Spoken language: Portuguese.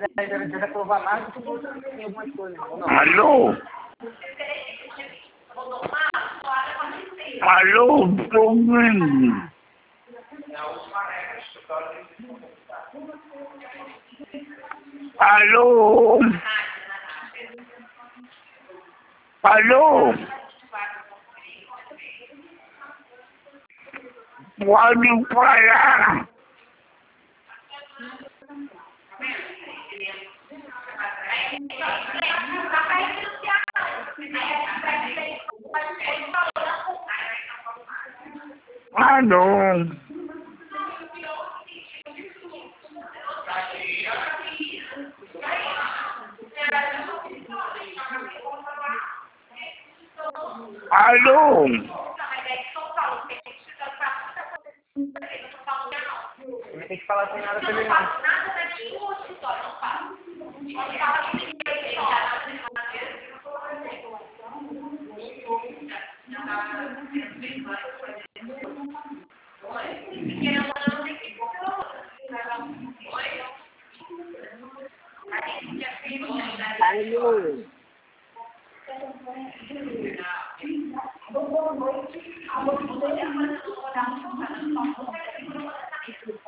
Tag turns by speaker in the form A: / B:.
A: já provar mais do que tem algumas coisas, não?
B: Alô? Alô, Bruno? Alô? Alô? Pode parar. Ah, não. Alô?
A: Não tem que falar sem nada pra ele, não. Alô?